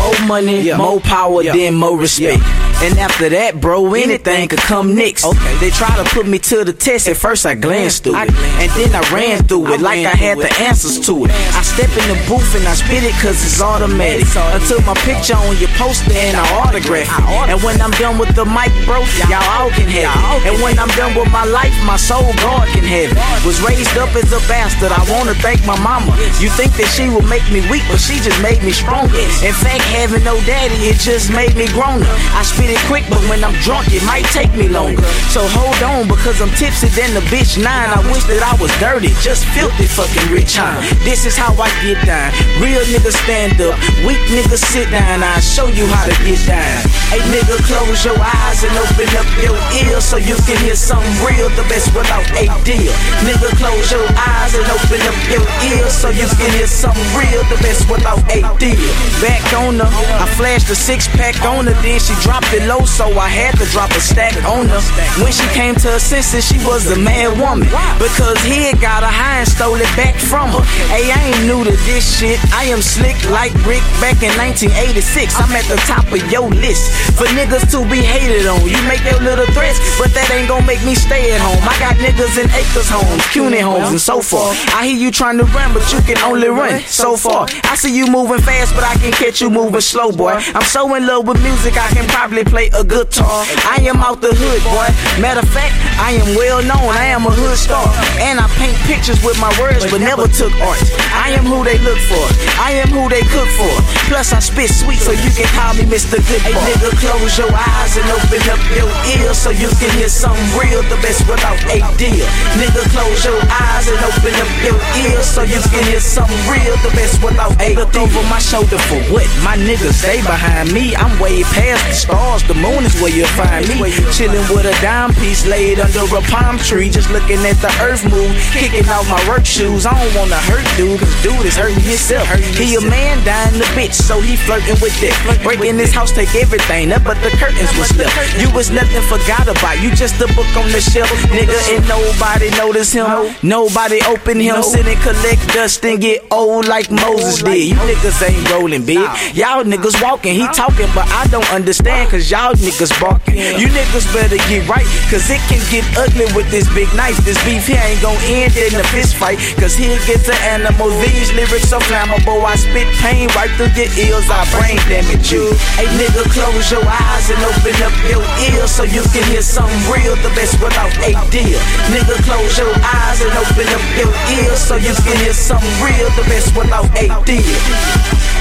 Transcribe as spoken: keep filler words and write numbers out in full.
more money, yeah. more power, yeah. then more respect. Yeah. And after that, bro, anything could come next. Okay. They try to put me to the test. At first I glanced through it, and then I ran through it like I had the answers to it. I step in the booth and I spit it cause it's automatic. Until my picture on your poster and I autograph it. And when I'm done with the mic, bro, y'all all can have it. And when I'm done with my life, my soul, God can have it. Was raised up as a bastard, I wanna thank my mama. You think that she would make me weak, but she just made me stronger. In fact, having no daddy, it just made me growner. I spit it quick, but when I'm drunk, it might take me longer. So hold on, because I'm tipsy than the bitch nine. I wish that I was dirty, just filthy fucking rich, huh? This is how I get down. Real niggas stand up, weak niggas sit down. I show you how to get down. Hey nigga, close your eyes and open up your ears so you can hear something real, the best without a deal. Nigga, close your eyes and open up your ears so you can hear something real, the best without a deal. Back on her, I flashed a six pack on her, then she dropped it low, so I had to drop a stack on her. When she came to her senses, she was a mad woman, because he had got her high and stole it back from her. Hey, I ain't new to this shit, I am slick like Rick back in nineteen eighty-six. I'm at the top of your list for niggas to be hated on. You make your little threats, but that ain't gon' make me stay at home. I got niggas in acres homes, CUNY homes, and so forth. I hear you trying to run, but you can only run so far. I see you moving fast, but I can catch you moving slow, boy. I'm so in love with music, I can probably play a guitar. I am out the hood, boy. Matter of fact, I am well known, I am a hood star. And I paint pictures with my words, but never took art. I am who they look for, I am who they cook for. Plus I spit sweet, so you can call me Mister Good Boy. Hey nigga, close your eyes and open up your ears so you can hear something real, the best without a deal. Nigga, close your eyes and open up your ears so you can hear something real, the best without a deal. Look over my shoulder for what? My niggas stay behind me. I'm way past the stars, the moon is where you'll find me. Chillin' with a dime piece laid under a palm tree, just looking at the earth move, kicking off my work shoes. I don't wanna hurt dude, cause dude is hurting himself. He a man dying the bitch, so he flirting with death. Breaking this house, take everything up, but the curtains was left. You was nothing forgot about, you just a book on the shelf. Nigga, and nobody notice him, nobody open him. Sit and collect dust and get old like Moses did. You niggas ain't rolling big, y'all niggas walking. He talking, but I don't understand, cause y'all niggas barking. You niggas better get right, cause it can get ugly with this big knife. This beef here ain't gon' end in a fist fight, cause here gets an animal. These lyrics so flammable, I spit pain right through your ears, I brain damage you. Hey nigga, close your eyes and open up your ears so you can hear something real, the best without a deal. Nigga, close your eyes and open up your ears so you can hear something real, the best without a deal.